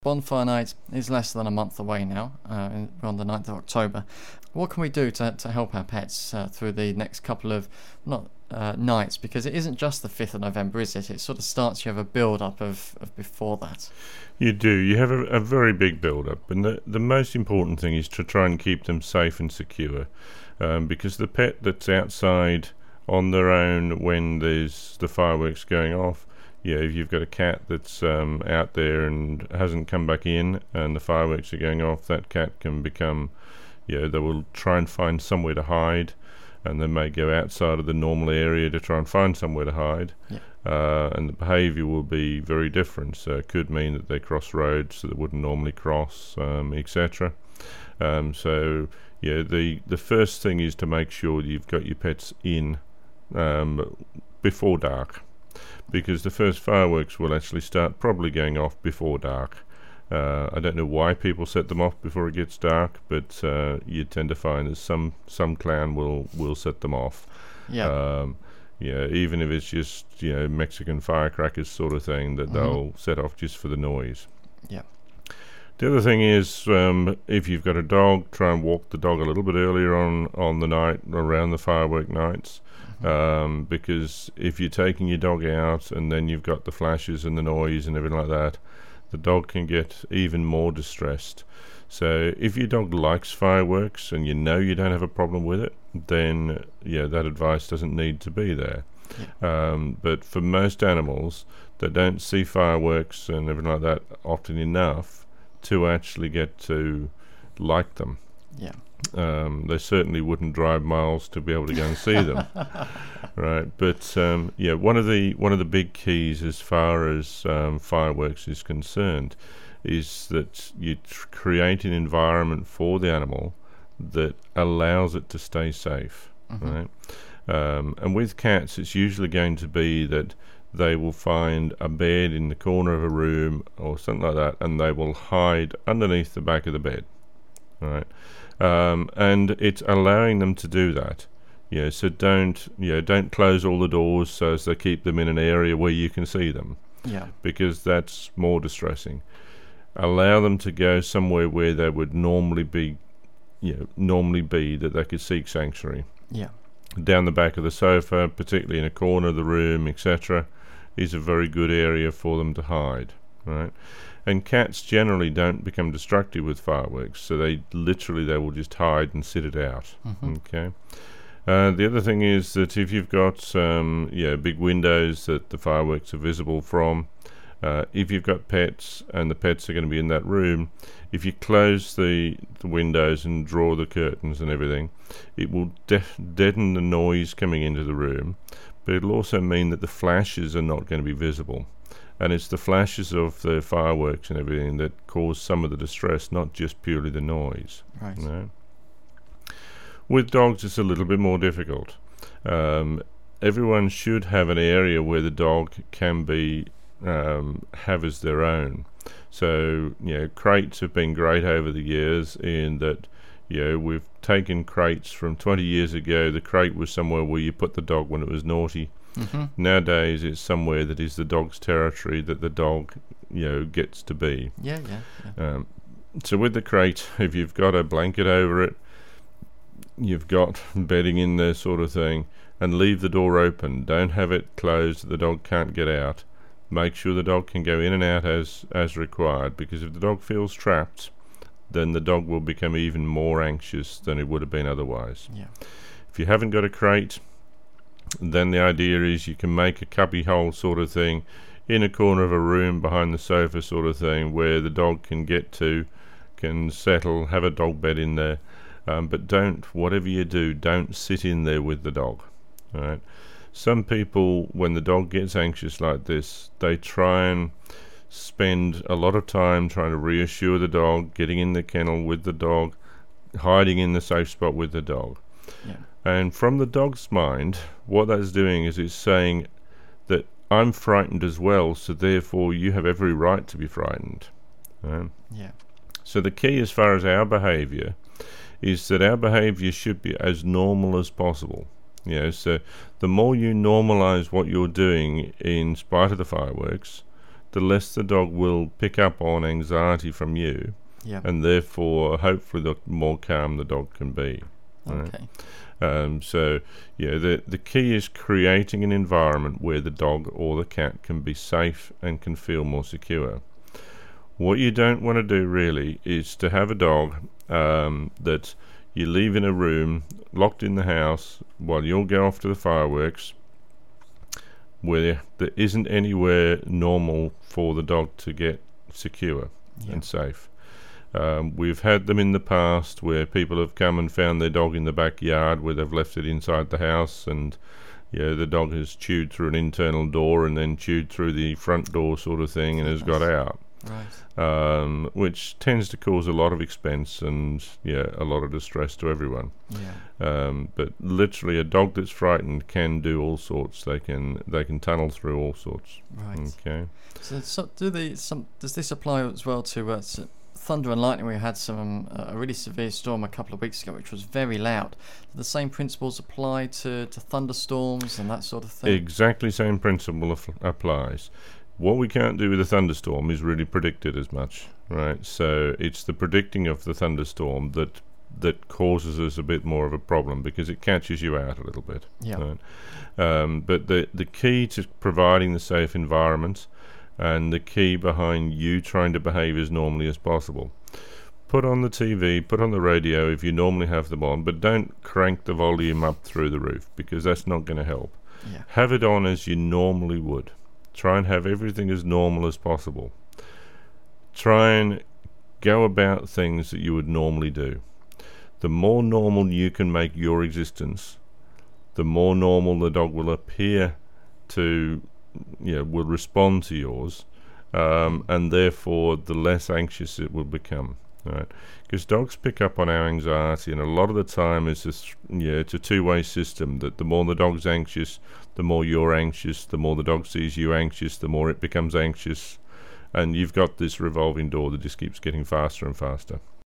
Bonfire night is less than a month away now. We're on the 9th of October. What can we do to help our pets through the next couple of nights? Because it isn't just the 5th of November, is it? It sort of starts, you have a build-up of before that. You do. You have a very big build-up. And the most important thing is to try and keep them safe and secure. Because the pet that's outside on their own when there's the fireworks going off, if you've got a cat that's out there and hasn't come back in and the fireworks are going off, that cat can become, they will try and find somewhere to hide, and they may go outside of the normal area to try and find somewhere to hide. And the behaviour will be very different. So it could mean that they cross roads that they wouldn't normally cross, etc. The first thing is to make sure you've got your pets in before dark, because the first fireworks will actually start probably going off before dark. I don't know why people set them off before it gets dark, but you tend to find that some clown will set them off. Even if it's just Mexican firecrackers sort of thing that they'll set off just for the noise. The other thing is, if you've got a dog, try and walk the dog a little bit earlier on the night, around the firework nights. Because if you're taking your dog out and then you've got the flashes and the noise and everything like that, the dog can get even more distressed. So if your dog likes fireworks and you don't have a problem with it, then that advice doesn't need to be there. But for most animals that don't see fireworks and everything like that often enough to actually get to like them, they certainly wouldn't drive miles to be able to go and see them, right? But one of the big keys as far as fireworks is concerned is that you create an environment for the animal that allows it to stay safe, right? And with cats, it's usually going to be that they will find a bed in the corner of a room or something like that, and they will hide underneath the back of the bed, right? And it's allowing them to do that. So don't close all the doors so as they keep them in an area where you can see them. Because that's more distressing. Allow them to go somewhere where they would normally be that they could seek sanctuary. Down the back of the sofa, particularly in a corner of the room, etc., is a very good area for them to hide, right? And cats generally don't become destructive with fireworks, so they will just hide and sit it out. Okay. The other thing is that if you've got big windows that the fireworks are visible from, if you've got pets and the pets are going to be in that room, if you close the windows and draw the curtains and everything, it will deaden the noise coming into the room, but it'll also mean that the flashes are not going to be visible. And it's the flashes of the fireworks and everything that cause some of the distress, not just purely the noise. Right. With dogs, it's a little bit more difficult. Everyone should have an area where the dog can be have as their own. So, crates have been great over the years in that, we've taken crates from 20 years ago. The crate was somewhere where you put the dog when it was naughty. Nowadays it's somewhere that is the dog's territory that the dog gets to be. So with the crate, if you've got a blanket over it, you've got bedding in there sort of thing, and leave the door open. Don't have it closed that the dog can't get out. Make sure the dog can go in and out as required, because if the dog feels trapped, then the dog will become even more anxious than it would have been otherwise. If you haven't got a crate, then the idea is you can make a cubby hole sort of thing in a corner of a room behind the sofa sort of thing where the dog can get to, can settle, have a dog bed in there. But whatever you do, don't sit in there with the dog. All right? Some people, when the dog gets anxious like this, they try and spend a lot of time trying to reassure the dog, getting in the kennel with the dog, hiding in the safe spot with the dog. And from the dog's mind, what that's doing is it's saying that I'm frightened as well, so therefore you have every right to be frightened. So the key as far as our behaviour is that our behaviour should be as normal as possible. So the more you normalise what you're doing in spite of the fireworks, the less the dog will pick up on anxiety from you, and therefore, hopefully, the more calm the dog can be. Okay. So, the key is creating an environment where the dog or the cat can be safe and can feel more secure. What you don't want to do really is to have a dog that you leave in a room, locked in the house, while you'll go off to the fireworks, where there isn't anywhere normal for the dog to get secure and safe. We've had them in the past where people have come and found their dog in the backyard where they've left it inside the house, and the dog has chewed through an internal door and then chewed through the front door sort of thing and has got out. Right. Which tends to cause a lot of expense and a lot of distress to everyone. But literally, a dog that's frightened can do all sorts. They can tunnel through all sorts. Right. Okay. So does this apply as well to thunder and lightning? We had a really severe storm a couple of weeks ago, which was very loud. Do the same principles apply to thunderstorms and that sort of thing? Exactly, same principle applies. What we can't do with a thunderstorm is really predict it as much, right? So it's the predicting of the thunderstorm that causes us a bit more of a problem, because it catches you out a little bit. Right? But the key to providing the safe environment, and the key behind you trying to behave as normally as possible. Put on the TV, put on the radio if you normally have them on, but don't crank the volume up through the roof, because that's not going to help. Have it on as you normally would. Try and have everything as normal as possible. Try and go about things that you would normally do. The more normal you can make your existence, the more normal the dog will appear to, will respond to yours, and therefore the less anxious it will become. Right? Because dogs pick up on our anxiety, and a lot of the time it's a two-way system. That the more the dog's anxious, the more you're anxious. The more the dog sees you anxious, the more it becomes anxious, and you've got this revolving door that just keeps getting faster and faster.